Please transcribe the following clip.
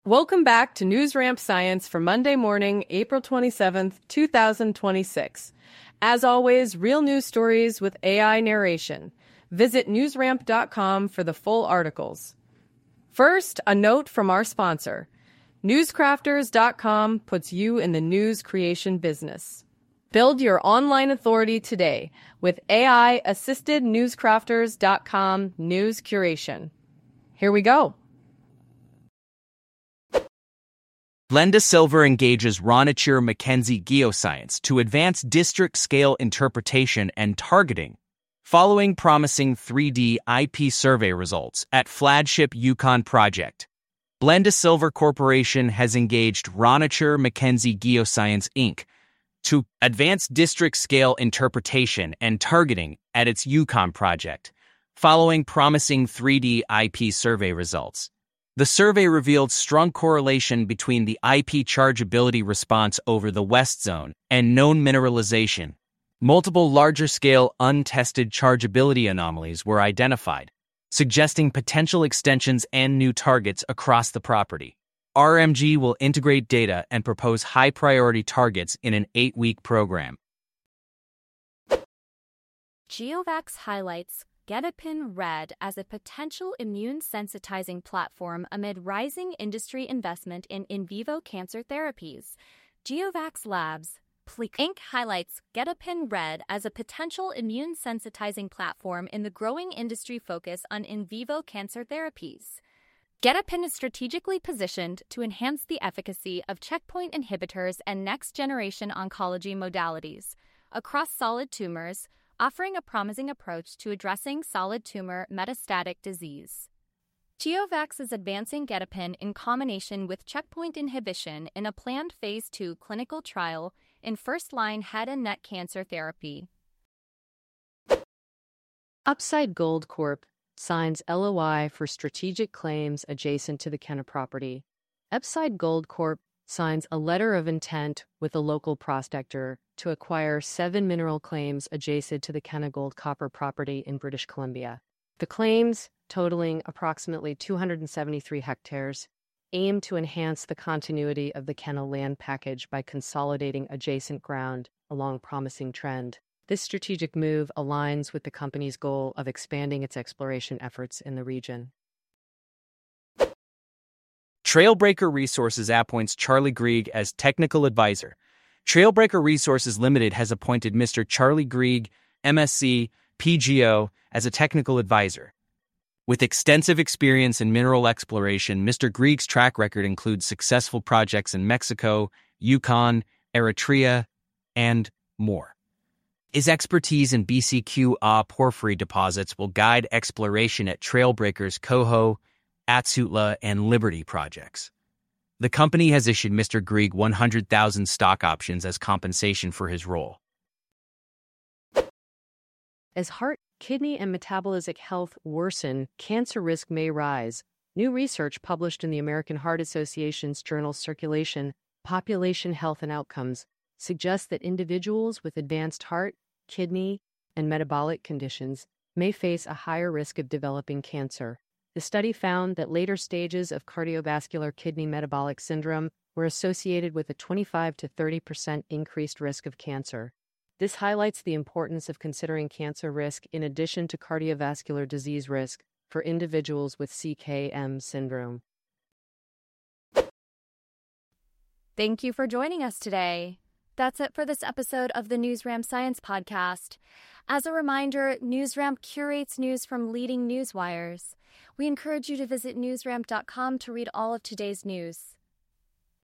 Welcome back to News Ramp Science for Monday morning, April 27th, 2026. As always, real news stories with AI narration. Visit newsramp.com for the full articles. First, a note from our sponsor. Newscrafters.com puts you in the news creation business. Build your online authority today with AI-assisted newscrafters.com news curation. Here we go. Blenda Silver engages Ronature McKenzie Geoscience to advance district-scale interpretation and targeting, following promising 3D IP survey results at flagship Yukon project. Blenda Silver Corporation has engaged Ronature McKenzie Geoscience Inc. to advance district-scale interpretation and targeting at its Yukon project, following promising 3D IP survey results. The survey revealed strong correlation between the IP chargeability response over the West Zone and known mineralization. Multiple larger-scale untested chargeability anomalies were identified, suggesting potential extensions and new targets across the property. RMG will integrate data and propose high-priority targets in an 8-week program. GeoVax highlights Gedepin Red as a potential immune-sensitizing platform amid rising industry investment in vivo cancer therapies. GeoVax Labs, Inc. highlights Gedepin Red as a potential immune-sensitizing platform in the growing industry focus on in vivo cancer therapies. Gedepin is strategically positioned to enhance the efficacy of checkpoint inhibitors and next-generation oncology modalities across solid tumors, offering a promising approach to addressing solid tumor metastatic disease. GeoVax is advancing Gedepin in combination with checkpoint inhibition in a planned Phase 2 clinical trial in first-line head and neck cancer therapy. Upside Gold Corp signs LOI for strategic claims adjacent to the Kena property. Upside Gold Corp signs a letter of intent with a local prospector to acquire 7 mineral claims adjacent to the Kena Gold Copper property in British Columbia. The claims, totaling approximately 273 hectares, aim to enhance the continuity of the Kena land package by consolidating adjacent ground along promising trend. This strategic move aligns with the company's goal of expanding its exploration efforts in the region. Trailbreaker Resources appoints Charlie Grieg as technical advisor. Trailbreaker Resources Limited has appointed Mr. Charlie Grieg, MSc, PGO, as a technical advisor. With extensive experience in mineral exploration, Mr. Grieg's track record includes successful projects in Mexico, Yukon, and more. His expertise in BCQ-A porphyry deposits will guide exploration at Trailbreaker's Coho, Atsutla, and Liberty projects. The company has issued Mr. Grieg 100,000 stock options as compensation for his role. As heart, kidney, and metabolic health worsen, cancer risk may rise. New research published in the American Heart Association's journal Circulation, Population Health and Outcomes suggests that individuals with advanced heart, kidney, and metabolic conditions may face a higher risk of developing cancer. The study found that later stages of cardiovascular kidney metabolic syndrome were associated with a 25 to 30% increased risk of cancer. This highlights the importance of considering cancer risk in addition to cardiovascular disease risk for individuals with CKM syndrome. Thank you for joining us today. That's it for this episode of the NewsRamp Science Podcast. As a reminder, NewsRamp curates news from leading news wires. We encourage you to visit newsramp.com to read all of today's news.